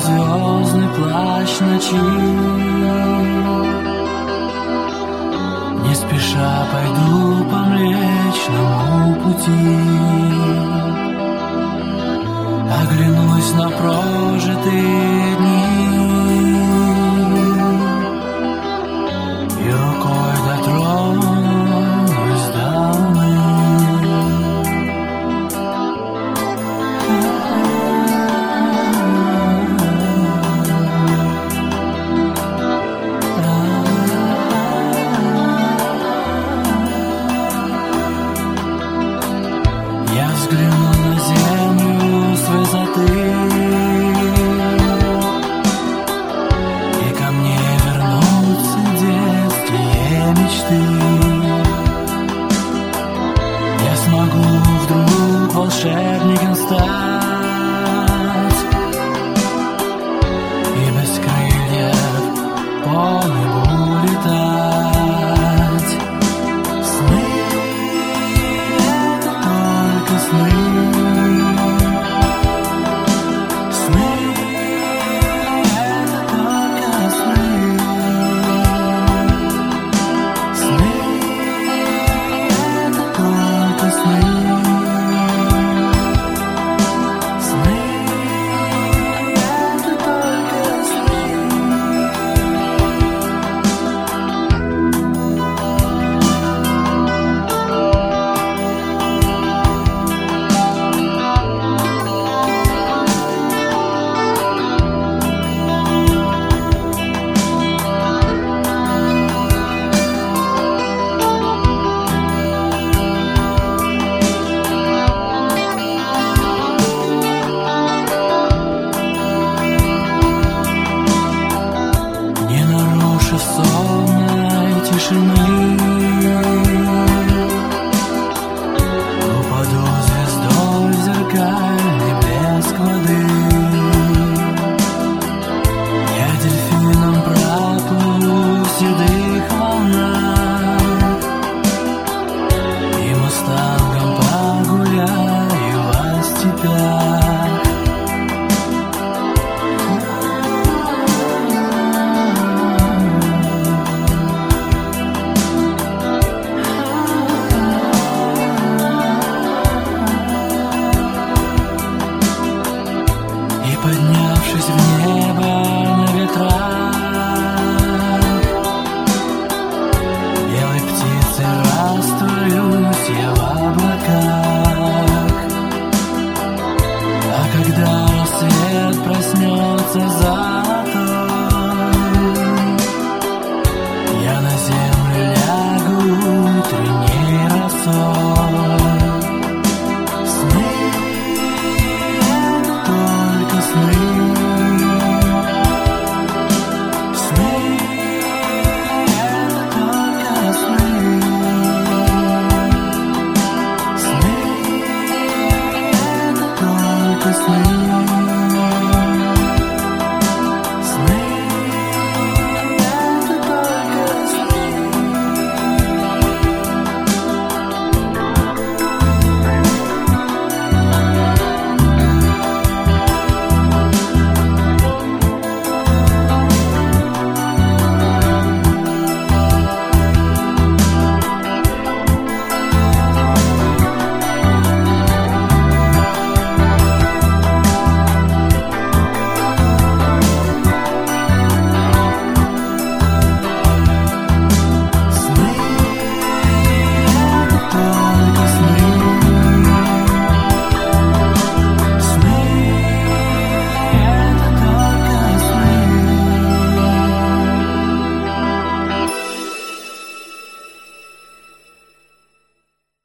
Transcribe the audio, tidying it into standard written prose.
звездный плащ ночи. Не спеша пойду по Млечному пути, оглянусь на прожитые дни и рукой дотронусь до луны. Я взгляну на землю с высоты, и ко мне вернутся детские мечты. Я смогу вдруг волшебником стать и без крыльев по небу летать. Сны — это только сны. Сны — это только сны. Сны — это только сны. Сны — это только сны. Не нарушив сонной тишины, упаду звездой в зеркальный блеск воды. Я дельфином проплыву в седых волнах и мустангом погуляю во степях. И поднявшись в небо на ветрах, белой птицей растворюсь я в облаках. А когда рассвет проснется золотой, я на землю лягу утренней росой.